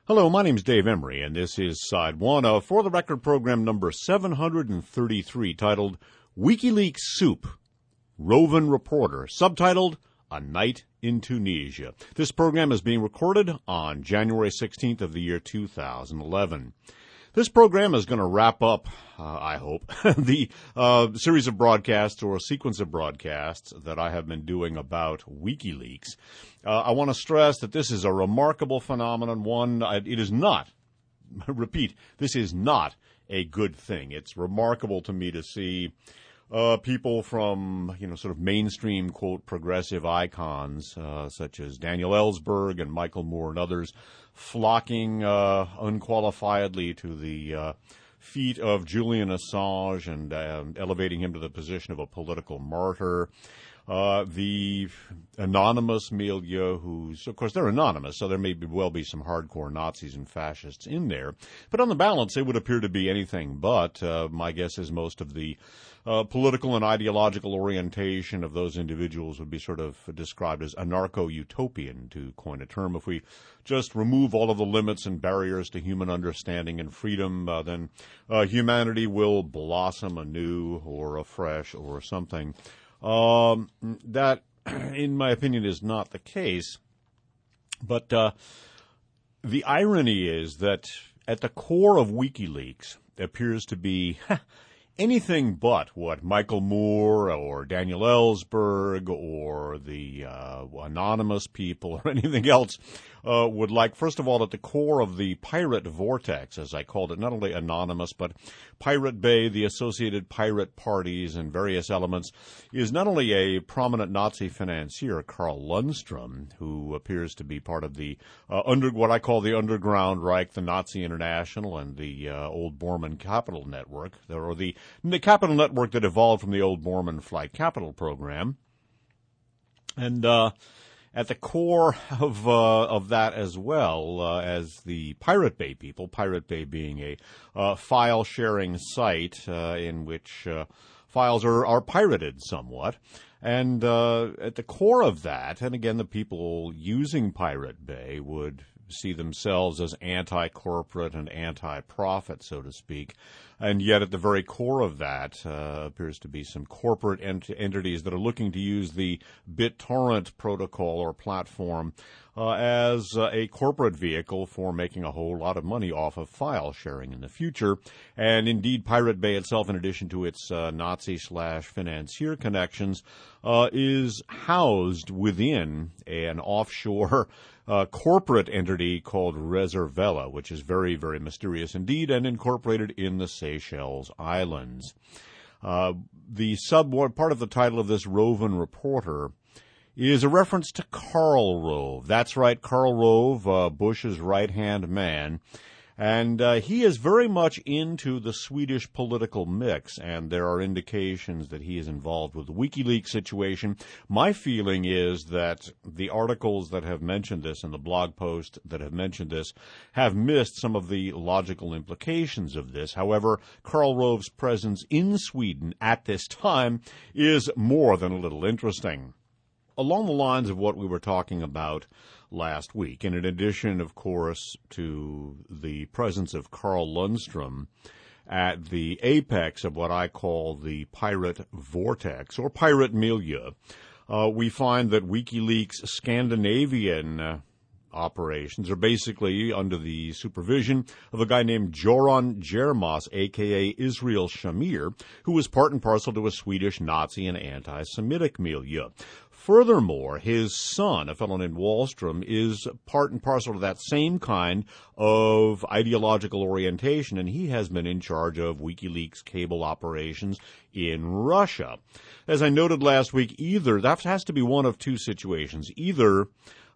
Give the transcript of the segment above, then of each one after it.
Hello, my name's Dave Emery, and this is Side 1 of For the Record program number 733, titled WikiLeaks Soup, Rovin Reporter, subtitled A Night in Tunisia. This program is being recorded on January 16th of the year 2011. This program is going to wrap up, I hope, the series of broadcasts or a sequence of broadcasts that I have been doing about WikiLeaks. I want to stress that this is a remarkable phenomenon. It is not, repeat, this is not a good thing. It's remarkable to me to see people from, sort of mainstream, quote, progressive icons, such as Daniel Ellsberg and Michael Moore and others, flocking unqualifiedly to the feet of Julian Assange and elevating him to the position of a political martyr. The anonymous milieu, who's, of course, they're anonymous, so there may well be some hardcore Nazis and fascists in there. But on the balance, it would appear to be anything but. My guess is most of the political and ideological orientation of those individuals would be sort of described as anarcho-utopian, to coin a term. If we just remove all of the limits and barriers to human understanding and freedom, then humanity will blossom anew or afresh or something. That, in my opinion, is not the case. But the irony is that at the core of WikiLeaks appears to be anything but what Michael Moore or Daniel Ellsberg or the anonymous people or anything else would like. First of all, at the core of the pirate vortex, as I called it, not only anonymous, but Pirate Bay, the associated pirate parties and various elements, is not only a prominent Nazi financier, Carl Lundstrom, who appears to be part of the what I call the Underground Reich, the Nazi International, and the old Bormann Capital Network, or the capital network that evolved from the old Bormann Flight Capital program. And at the core of that as well as the Pirate Bay people, Pirate Bay being a file-sharing site in which files are pirated somewhat. And at the core of that, and again, the people using Pirate Bay would see themselves as anti-corporate and anti-profit, so to speak. And yet at the very core of that appears to be some corporate entities that are looking to use the BitTorrent protocol or platform as a corporate vehicle for making a whole lot of money off of file sharing in the future. And indeed, Pirate Bay itself, in addition to its Nazi/financier connections, is housed within an offshore corporate entity called Reservela, which is very, very mysterious indeed and incorporated in the Seychelles Islands. The part of the title of this Rovin Reporter is a reference to Karl Rove. That's right, Karl Rove, Bush's right-hand man. And he is very much into the Swedish political mix, and there are indications that he is involved with the WikiLeaks situation. My feeling is that the articles that have mentioned this and the blog posts that have mentioned this have missed some of the logical implications of this. However, Karl Rove's presence in Sweden at this time is more than a little interesting. Along the lines of what we were talking about last week, and in addition, of course, to the presence of Carl Lundstrom at the apex of what I call the pirate vortex or pirate milieu, we find that WikiLeaks' Scandinavian operations are basically under the supervision of a guy named Göran Jermas, a.k.a. Israel Shamir, who was part and parcel to a Swedish Nazi and anti-Semitic milieu. Furthermore, his son, a fellow named Wallström, is part and parcel to that same kind of ideological orientation, and he has been in charge of WikiLeaks cable operations in Russia. As I noted last week, that has to be one of two situations. Either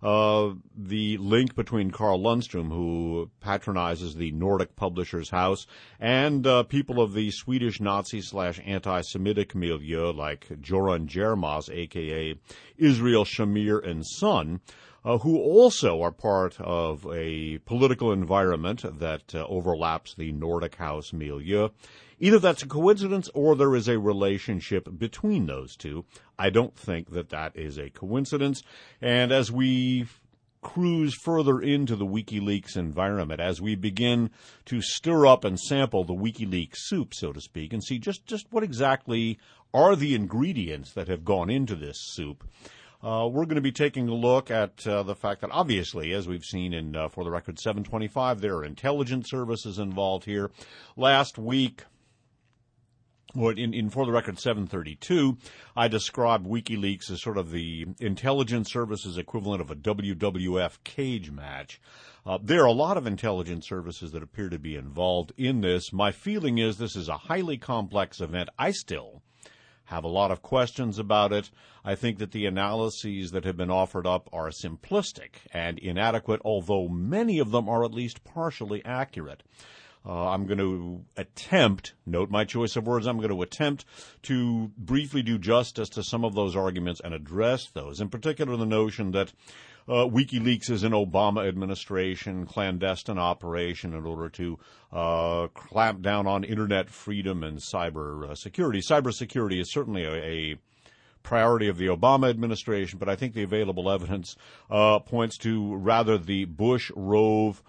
the link between Carl Lundstrom, who patronizes the Nordic Publishers House, and people of the Swedish Nazi/anti-Semitic milieu like Göran Jermas, a.k.a. Israel Shamir and son, who also are part of a political environment that overlaps the Nordic House milieu. Either that's a coincidence or there is a relationship between those two. I don't think that is a coincidence. And as we cruise further into the WikiLeaks environment, as we begin to stir up and sample the WikiLeaks soup, so to speak, and see just what exactly are the ingredients that have gone into this soup. We're going to be taking a look at the fact that, obviously, as we've seen in For the Record 725, there are intelligence services involved here. Last week, in For the Record 732, I described WikiLeaks as sort of the intelligence services equivalent of a WWF cage match. There are a lot of intelligence services that appear to be involved in this. My feeling is this is a highly complex event. I still have a lot of questions about it. I think that the analyses that have been offered up are simplistic and inadequate, although many of them are at least partially accurate. I'm going to attempt, note my choice of words, I'm going to attempt to briefly do justice to some of those arguments and address those. In particular, the notion that WikiLeaks is an Obama administration clandestine operation in order to clamp down on Internet freedom and cyber security. Cybersecurity is certainly a priority of the Obama administration, but I think the available evidence points to rather the Bush-Rove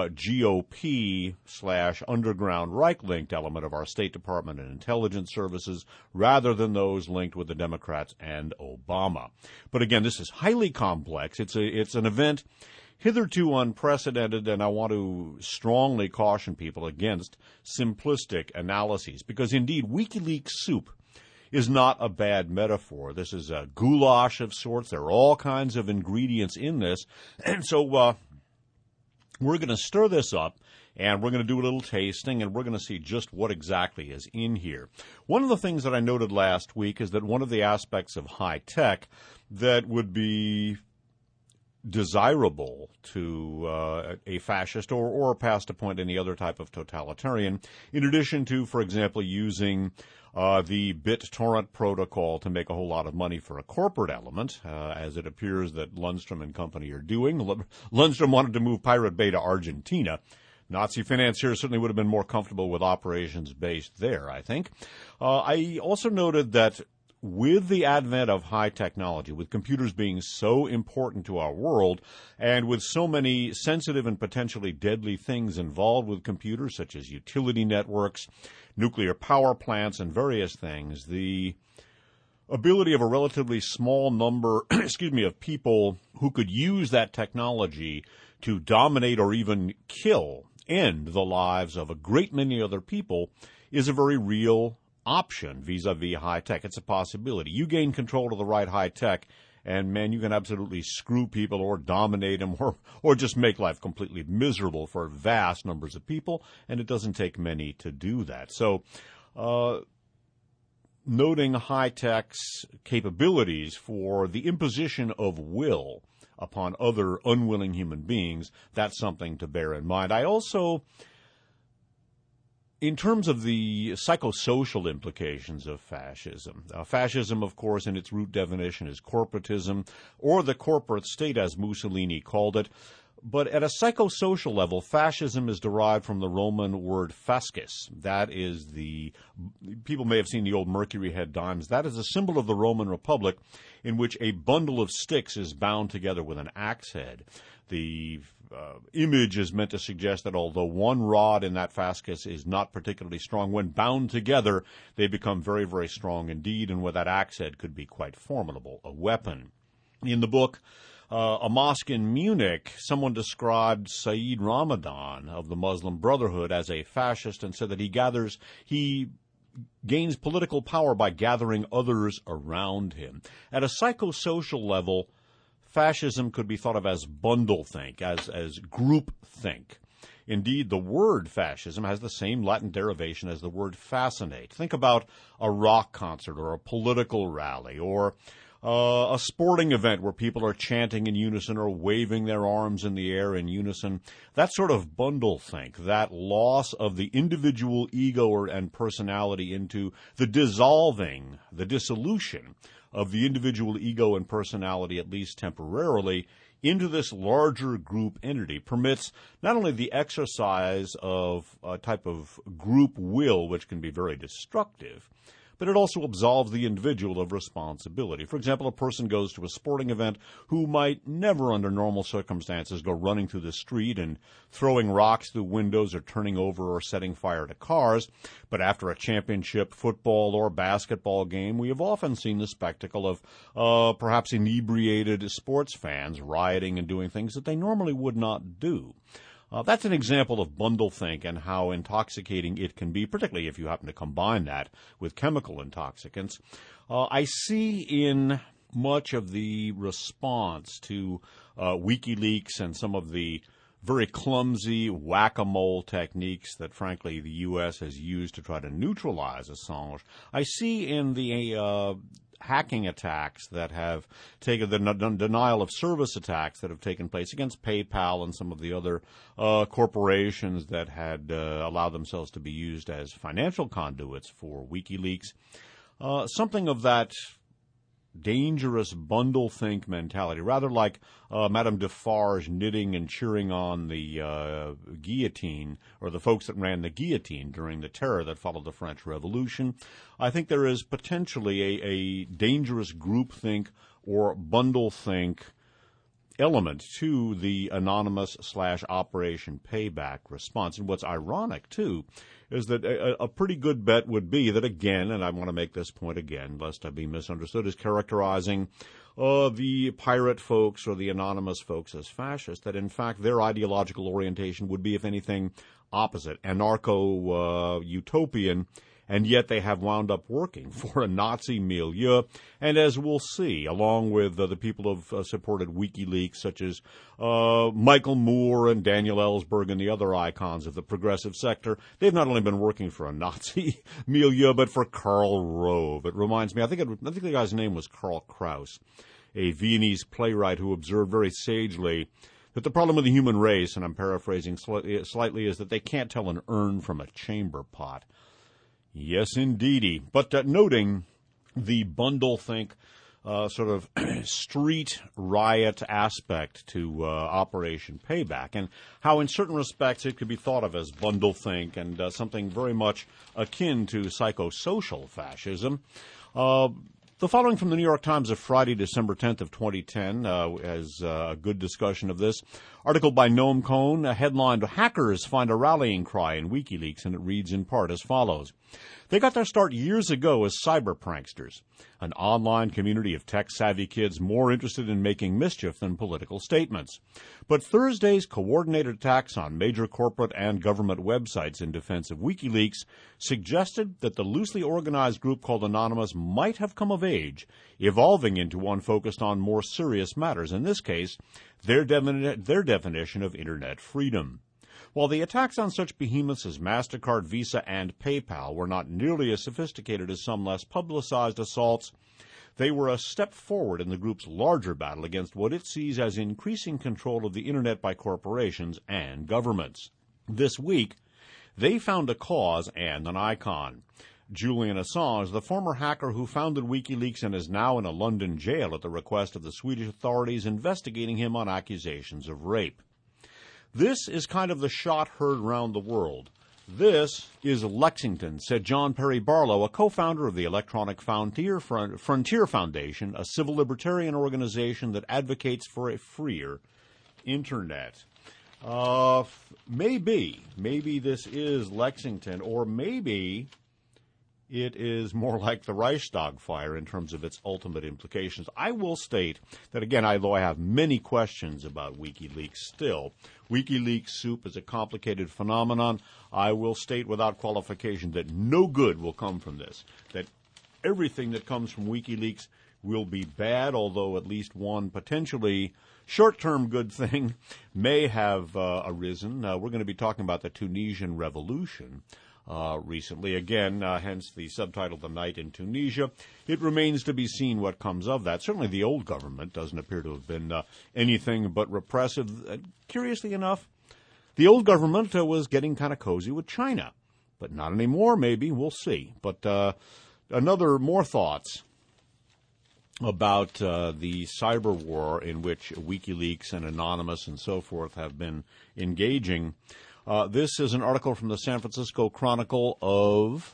GOP/underground Reich-linked element of our State Department and intelligence services, rather than those linked with the Democrats and Obama. But again, this is highly complex. It's an event hitherto unprecedented, and I want to strongly caution people against simplistic analyses, because indeed WikiLeaks soup is not a bad metaphor. This is a goulash of sorts. There are all kinds of ingredients in this. And so we're going to stir this up, and we're going to do a little tasting, and we're going to see just what exactly is in here. One of the things that I noted last week is that one of the aspects of high tech that would be desirable to a fascist or past a point any other type of totalitarian, in addition to, for example, using the BitTorrent protocol to make a whole lot of money for a corporate element, as it appears that Lundstrom and company are doing. Lundstrom wanted to move Pirate Bay to Argentina. Nazi financiers certainly would have been more comfortable with operations based there, I think. I also noted that with the advent of high technology, with computers being so important to our world, and with so many sensitive and potentially deadly things involved with computers, such as utility networks, nuclear power plants, and various things, the ability of a relatively small number, of people who could use that technology to dominate or even end the lives of a great many other people is a very real option vis-a-vis high tech. It's a possibility. You gain control of the right high tech, and man, you can absolutely screw people or dominate them or just make life completely miserable for vast numbers of people, and it doesn't take many to do that. So, noting high tech's capabilities for the imposition of will upon other unwilling human beings, that's something to bear in mind. I also, in terms of the psychosocial implications of fascism, fascism, of course, in its root definition is corporatism, or the corporate state, as Mussolini called it. But at a psychosocial level, fascism is derived from the Roman word fascis. That is people may have seen the old Mercury head dimes. That is a symbol of the Roman Republic in which a bundle of sticks is bound together with an axe head. The image is meant to suggest that although one rod in that fascis is not particularly strong, when bound together, they become very, very strong indeed, and with that axe head could be quite formidable, a weapon. In the book, A Mosque in Munich, someone described Sayyid Ramadan of the Muslim Brotherhood as a fascist and said that he gains political power by gathering others around him. At a psychosocial level, fascism could be thought of as bundle think, as group think. Indeed, the word fascism has the same Latin derivation as the word fascinate. Think about a rock concert or a political rally or a sporting event where people are chanting in unison or waving their arms in the air in unison. That sort of bundle think, that loss of the individual ego and personality into the dissolution of the individual ego and personality, at least temporarily, into this larger group entity permits not only the exercise of a type of group will, which can be very destructive, but it also absolves the individual of responsibility. For example, a person goes to a sporting event who might never under normal circumstances go running through the street and throwing rocks through windows or turning over or setting fire to cars, but after a championship football or basketball game, we have often seen the spectacle of perhaps inebriated sports fans rioting and doing things that they normally would not do. That's an example of bundlethink and how intoxicating it can be, particularly if you happen to combine that with chemical intoxicants. I see in much of the response to WikiLeaks and some of the very clumsy whack-a-mole techniques that, frankly, the U.S. has used to try to neutralize Assange, I see in the hacking attacks that have taken, the denial of service attacks that have taken place against PayPal and some of the other corporations that had allowed themselves to be used as financial conduits for WikiLeaks, something of that dangerous bundle-think mentality, rather like Madame Defarge knitting and cheering on the guillotine, or the folks that ran the guillotine during the terror that followed the French Revolution. I think there is potentially a dangerous groupthink or bundle-think element to the anonymous / Operation Payback response. And what's ironic, too, is that a pretty good bet would be that, again, and I want to make this point again, lest I be misunderstood, is characterizing the pirate folks or the anonymous folks as fascists, that in fact their ideological orientation would be, if anything, opposite, anarcho-utopian, and yet they have wound up working for a Nazi milieu. And as we'll see, along with the people who have supported WikiLeaks, such as Michael Moore and Daniel Ellsberg and the other icons of the progressive sector, they've not only been working for a Nazi milieu, but for Karl Rove. It reminds me, I think the guy's name was Karl Kraus, a Viennese playwright who observed very sagely that the problem with the human race, and I'm paraphrasing slightly, is that they can't tell an urn from a chamber pot. Yes, indeedy. But noting the bundle-think sort of street riot aspect to Operation Payback, and how in certain respects it could be thought of as bundle-think and something very much akin to psychosocial fascism. The following from the New York Times of Friday, December 10th of 2010, has a good discussion of this. Article by Noam Cohn, headlined, "Hackers Find a Rallying Cry in WikiLeaks," and it reads in part as follows. They got their start years ago as cyber pranksters, an online community of tech-savvy kids more interested in making mischief than political statements. But Thursday's coordinated attacks on major corporate and government websites in defense of WikiLeaks suggested that the loosely organized group called Anonymous might have come of age, evolving into one focused on more serious matters, in this case, their definition of Internet freedom. While the attacks on such behemoths as MasterCard, Visa, and PayPal were not nearly as sophisticated as some less publicized assaults, they were a step forward in the group's larger battle against what it sees as increasing control of the Internet by corporations and governments. This week, they found a cause and an icon. Julian Assange, the former hacker who founded WikiLeaks and is now in a London jail at the request of the Swedish authorities investigating him on accusations of rape. This is kind of the shot heard round the world. This is Lexington, said John Perry Barlow, a co-founder of the Electronic Frontier Foundation, a civil libertarian organization that advocates for a freer Internet. Maybe this is Lexington, or maybe it is more like the Reichstag fire in terms of its ultimate implications. I will state that, again, although I have many questions about WikiLeaks still, WikiLeaks soup is a complicated phenomenon. I will state without qualification that no good will come from this, that everything that comes from WikiLeaks will be bad, although at least one potentially short-term good thing may have arisen. We're going to be talking about the Tunisian Revolution recently. Again, hence the subtitle, The Night in Tunisia. It remains to be seen what comes of that. Certainly the old government doesn't appear to have been anything but repressive. Curiously enough, the old government was getting kind of cozy with China, but not anymore, maybe. We'll see. But more thoughts about the cyber war in which WikiLeaks and Anonymous and so forth have been engaging. This is an article from the San Francisco Chronicle of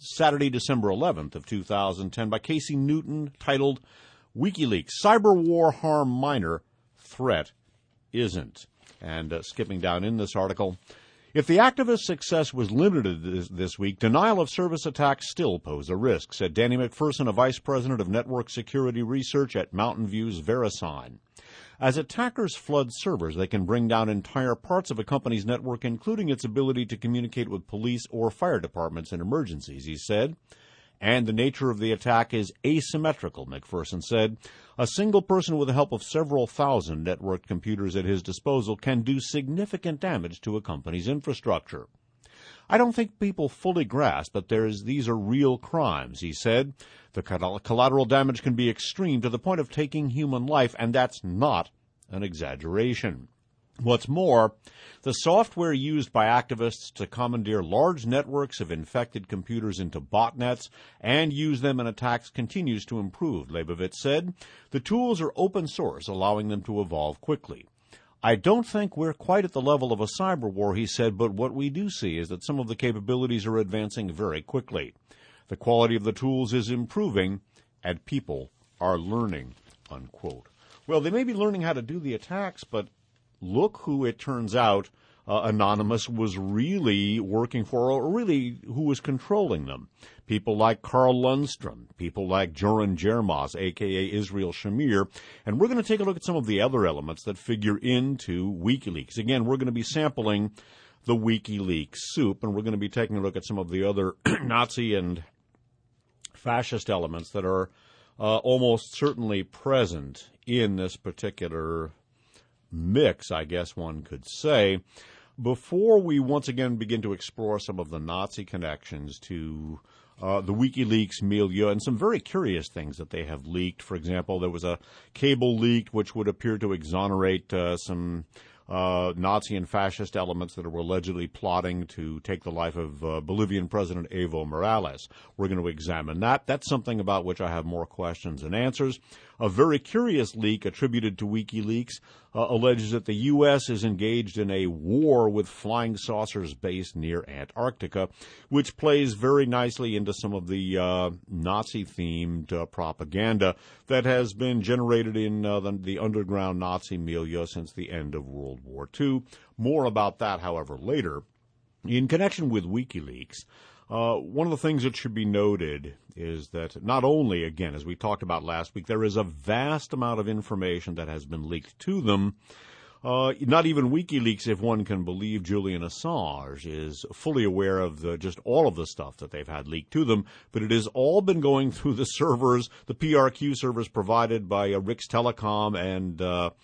Saturday, December 11th of 2010 by Casey Newton, titled WikiLeaks, Cyber War Harm Minor, Threat Isn't. And skipping down in this article, if the activists' success was limited this week, denial of service attacks still pose a risk, said Danny McPherson, a vice president of network security research at Mountain View's VeriSign. As attackers flood servers, they can bring down entire parts of a company's network, including its ability to communicate with police or fire departments in emergencies, he said. And the nature of the attack is asymmetrical, McPherson said. A single person with the help of several thousand networked computers at his disposal can do significant damage to a company's infrastructure. I don't think people fully grasp that these are real crimes, he said. The collateral damage can be extreme to the point of taking human life, and that's not an exaggeration. What's more, the software used by activists to commandeer large networks of infected computers into botnets and use them in attacks continues to improve, Leibovitz said. The tools are open source, allowing them to evolve quickly. I don't think we're quite at the level of a cyber war, he said, but what we do see is that some of the capabilities are advancing very quickly. The quality of the tools is improving, and people are learning, unquote. Well, they may be learning how to do the attacks, but look who it turns out Anonymous was really working for, or really who was controlling them. People like Carl Lundstrom, people like Joran Jermaz, a.k.a. Israel Shamir. And we're going to take a look at some of the other elements that figure into WikiLeaks. Again, we're going to be sampling the WikiLeaks soup, and we're going to be taking a look at some of the other Nazi and fascist elements that are almost certainly present in this particular mix, I guess one could say. Before we once again begin to explore some of the Nazi connections to the WikiLeaks milieu and some very curious things that they have leaked. For example, there was a cable leaked which would appear to exonerate some Nazi and fascist elements that were allegedly plotting to take the life of Bolivian President Evo Morales. We're going to examine that. That's something about which I have more questions than answers. A very curious leak attributed to WikiLeaks alleges that the U.S. is engaged in a war with flying saucers based near Antarctica, which plays very nicely into some of the Nazi-themed propaganda that has been generated in the underground Nazi milieu since the end of World War II. More about that, however, later. In connection with WikiLeaks, one of the things that should be noted is that not only, again, as we talked about last week, there is a vast amount of information that has been leaked to them. Not even WikiLeaks, if one can believe Julian Assange, is fully aware of just all of the stuff that they've had leaked to them, but it has all been going through the servers, the PRQ servers provided by Rix Telecom and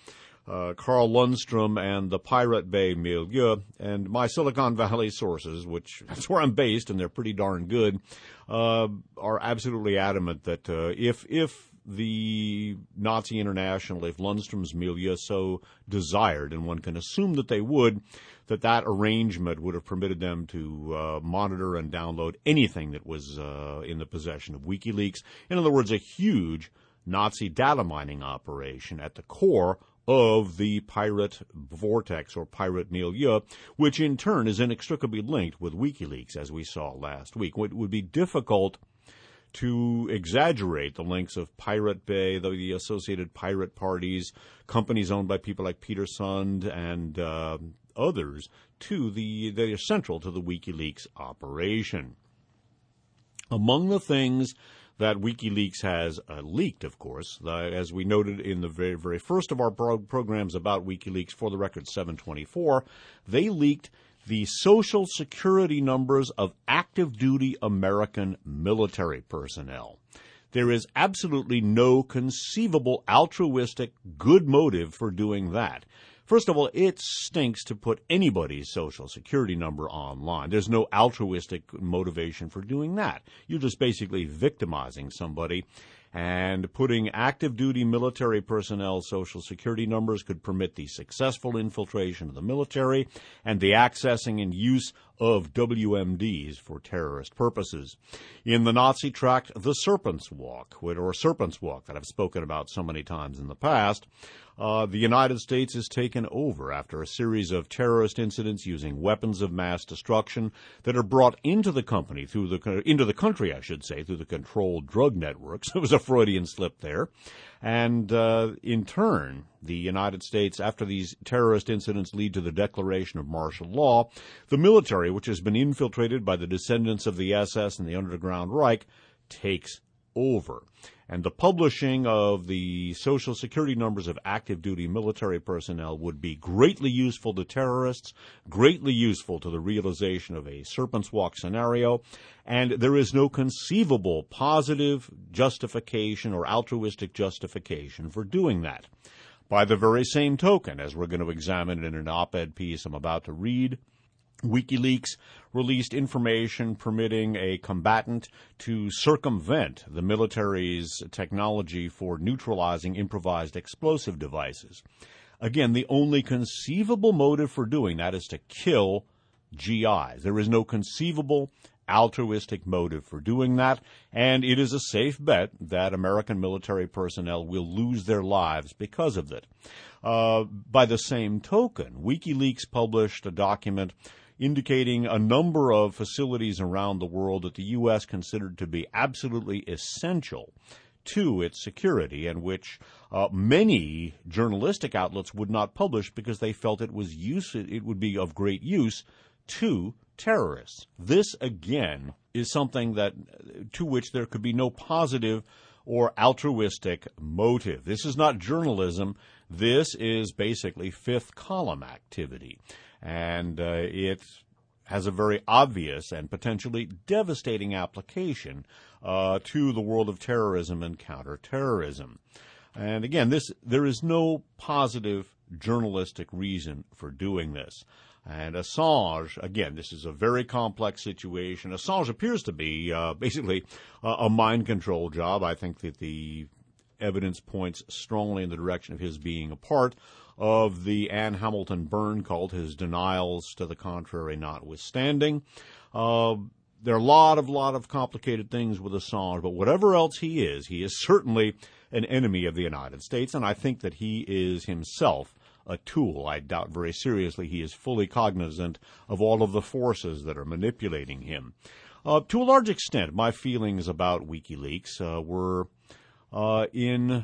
Carl Lundstrom and the Pirate Bay milieu, and my Silicon Valley sources, which that's where I'm based, and they're pretty darn good, are absolutely adamant that if the Nazi International, if Lundstrom's milieu so desired, and one can assume that they would, that arrangement would have permitted them to monitor and download anything that was in the possession of WikiLeaks. In other words, a huge Nazi data mining operation at the core of the pirate vortex or pirate milieu, which in turn is inextricably linked with WikiLeaks, as we saw last week. It would be difficult to exaggerate the links of Pirate Bay, the associated pirate parties, companies owned by people like Peter Sund and others, they are central to the WikiLeaks operation. Among the things that WikiLeaks has leaked, of course, as we noted in the very, very first of our programs about WikiLeaks, for the record 724, they leaked the Social Security numbers of active-duty American military personnel. There is absolutely no conceivable altruistic good motive for doing that. First of all, it stinks to put anybody's Social Security number online. There's no altruistic motivation for doing that. You're just basically victimizing somebody. And putting active-duty military personnel Social Security numbers could permit the successful infiltration of the military and the accessing and use of WMDs for terrorist purposes. In the Nazi tract, The Serpent's Walk, that I've spoken about so many times in the past, the United States is taken over after a series of terrorist incidents using weapons of mass destruction that are brought into the country through the controlled drug networks. It was a Freudian slip there. And in turn, the United States, after these terrorist incidents lead to the declaration of martial law, the military, which has been infiltrated by the descendants of the SS and the Underground Reich, takes over. And the publishing of the Social Security numbers of active duty military personnel would be greatly useful to terrorists, greatly useful to the realization of a Serpent's Walk scenario, and there is no conceivable positive justification or altruistic justification for doing that. By the very same token, as we're going to examine in an op-ed piece I'm about to read, WikiLeaks released information permitting a combatant to circumvent the military's technology for neutralizing improvised explosive devices. Again, the only conceivable motive for doing that is to kill GIs. There is no conceivable altruistic motive for doing that, and it is a safe bet that American military personnel will lose their lives because of it. By the same token, WikiLeaks published a document indicating a number of facilities around the world that the U.S. considered to be absolutely essential to its security, and which many journalistic outlets would not publish because they felt it would be of great use to terrorists. This, again, is something to which there could be no positive or altruistic motive. This is not journalism. This is basically fifth column activity. And it has a very obvious and potentially devastating application to the world of terrorism and counterterrorism. And again, there is no positive journalistic reason for doing this. And Assange, again, this is a very complex situation. Assange appears to be basically a mind control job. I think that the evidence points strongly in the direction of his being a part of the Anne Hamilton burn cult, his denials to the contrary notwithstanding. There are a lot of complicated things with Assange, but whatever else he is certainly an enemy of the United States, and I think that he is himself a tool. I doubt very seriously he is fully cognizant of all of the forces that are manipulating him. To a large extent, my feelings about WikiLeaks were in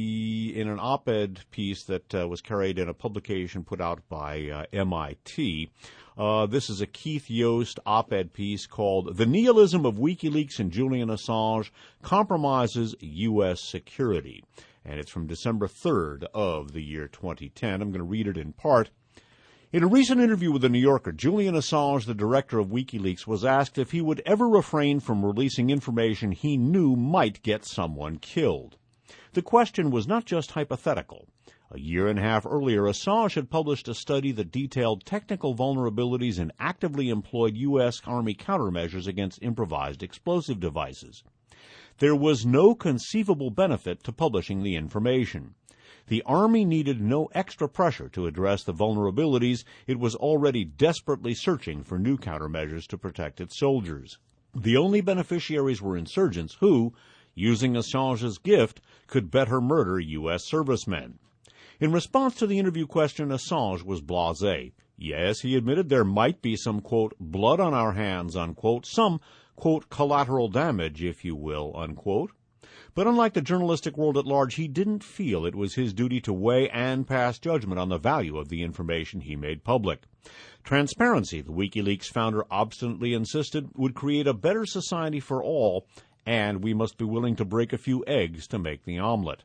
an op-ed piece that was carried in a publication put out by MIT. This is a Keith Yost op-ed piece called "The Nihilism of WikiLeaks and Julian Assange Compromises U.S. Security." And it's from December 3rd of the year 2010. I'm going to read it in part. In a recent interview with The New Yorker, Julian Assange, the director of WikiLeaks, was asked if he would ever refrain from releasing information he knew might get someone killed. The question was not just hypothetical. A year and a half earlier, Assange had published a study that detailed technical vulnerabilities in actively employed U.S. Army countermeasures against improvised explosive devices. There was no conceivable benefit to publishing the information. The Army needed no extra pressure to address the vulnerabilities. It was already desperately searching for new countermeasures to protect its soldiers. The only beneficiaries were insurgents who, using Assange's gift, could better murder U.S. servicemen. In response to the interview question, Assange was blasé. Yes, he admitted there might be some, quote, blood on our hands, unquote, some, quote, collateral damage, if you will, unquote. But unlike the journalistic world at large, he didn't feel it was his duty to weigh and pass judgment on the value of the information he made public. Transparency, the WikiLeaks founder obstinately insisted, would create a better society for all, and we must be willing to break a few eggs to make the omelet.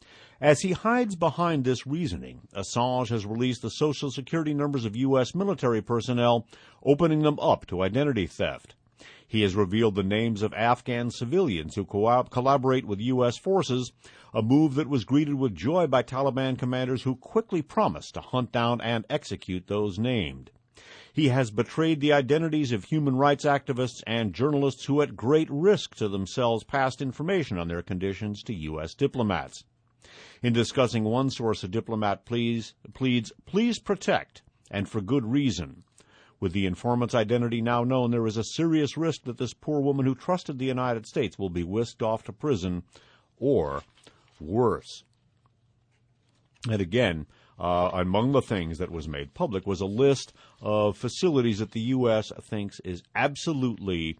As he hides behind this reasoning, Assange has released the Social Security numbers of U.S. military personnel, opening them up to identity theft. He has revealed the names of Afghan civilians who collaborate with U.S. forces, a move that was greeted with joy by Taliban commanders who quickly promised to hunt down and execute those named. He has betrayed the identities of human rights activists and journalists who at great risk to themselves passed information on their conditions to U.S. diplomats. In discussing one source, a diplomat pleads, "Please protect, and for good reason." With the informant's identity now known, there is a serious risk that this poor woman who trusted the United States will be whisked off to prison or worse. And again, among the things that was made public was a list of facilities that the U.S. thinks is absolutely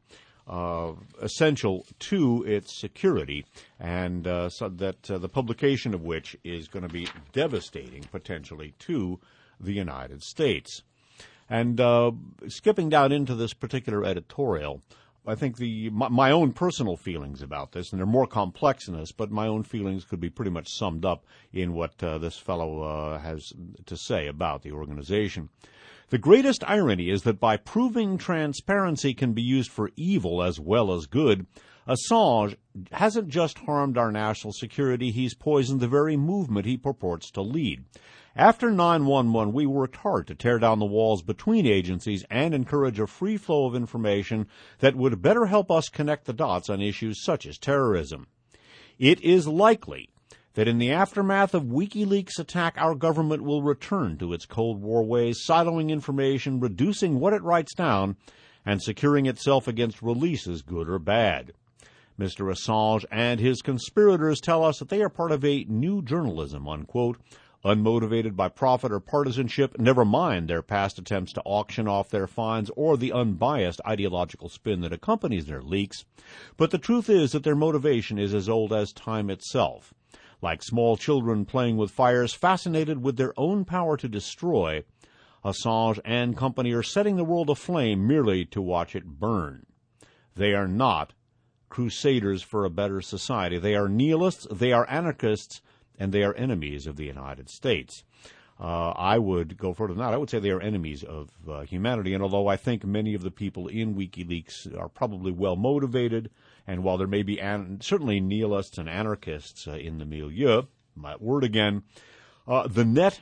essential to its security, and so that the publication of which is going to be devastating, potentially, to the United States. And skipping down into this particular editorial, I think my own personal feelings about this, and they're more complex than this, but my own feelings could be pretty much summed up in what this fellow has to say about the organization. The greatest irony is that by proving transparency can be used for evil as well as good, Assange hasn't just harmed our national security, he's poisoned the very movement he purports to lead. After 9/11, we worked hard to tear down the walls between agencies and encourage a free flow of information that would better help us connect the dots on issues such as terrorism. It is likely that in the aftermath of WikiLeaks' attack, our government will return to its Cold War ways, siloing information, reducing what it writes down, and securing itself against releases, good or bad. Mr. Assange and his conspirators tell us that they are part of a new journalism, unquote, unmotivated by profit or partisanship, never mind their past attempts to auction off their finds or the unbiased ideological spin that accompanies their leaks. But the truth is that their motivation is as old as time itself. Like small children playing with fires, fascinated with their own power to destroy, Assange and company are setting the world aflame merely to watch it burn. They are not crusaders for a better society. They are nihilists, they are anarchists, and they are enemies of the United States. I would go further than that. I would say they are enemies of humanity, and although I think many of the people in WikiLeaks are probably well-motivated, and while there may be certainly nihilists and anarchists in the milieu, my word again, the net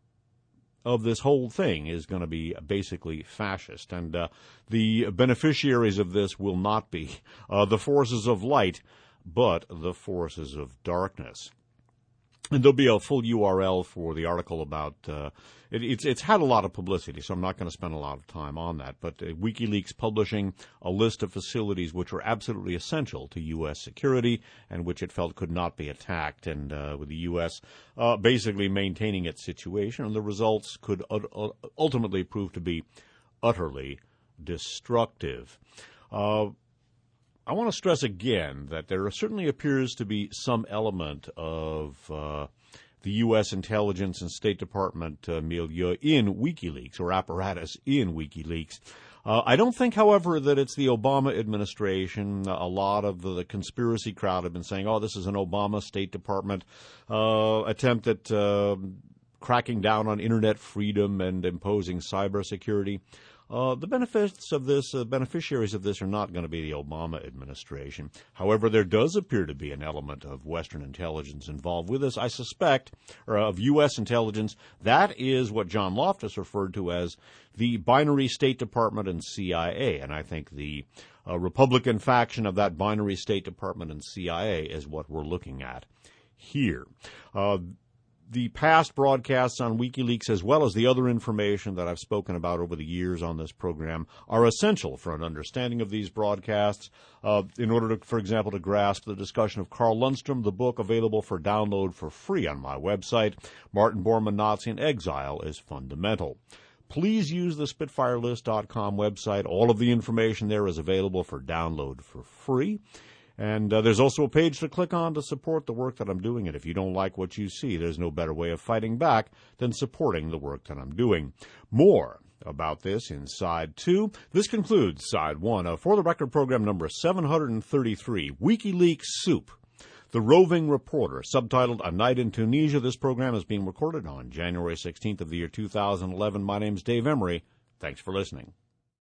of this whole thing is going to be basically fascist, and the beneficiaries of this will not be the forces of light, but the forces of darkness. And there'll be a full URL for the article about it's had a lot of publicity, so I'm not going to spend a lot of time on that. But WikiLeaks publishing a list of facilities which were absolutely essential to U.S. security and which it felt could not be attacked, and with the U.S. Basically maintaining its situation, and the results could ultimately prove to be utterly destructive. I want to stress again that there certainly appears to be some element of the U.S. intelligence and State Department milieu in WikiLeaks, or apparatus in WikiLeaks. I don't think, however, that it's the Obama administration. A lot of the conspiracy crowd have been saying, oh, this is an Obama State Department attempt at cracking down on Internet freedom and imposing cybersecurity. The benefits of this, beneficiaries of this are not going to be the Obama administration. However, there does appear to be an element of Western intelligence involved with this, I suspect, or of U.S. intelligence. That is what John Loftus referred to as the binary State Department and CIA, and I think the Republican faction of that binary State Department and CIA is what we're looking at here. The past broadcasts on WikiLeaks, as well as the other information that I've spoken about over the years on this program, are essential for an understanding of these broadcasts. In order to, for example, to grasp the discussion of Carl Lundstrom, the book available for download for free on my website, Martin Bormann, Nazi in Exile, is fundamental. Please use the SpitfireList.com website. All of the information there is available for download for free. And there's also a page to click on to support the work that I'm doing. And if you don't like what you see, there's no better way of fighting back than supporting the work that I'm doing. More about this in Side 2. This concludes Side 1 of For the Record program number 733, WikiLeaks Soup, The Roving Reporter, subtitled A Night in Tunisia. This program is being recorded on January 16th of the year 2011. My name's Dave Emery. Thanks for listening.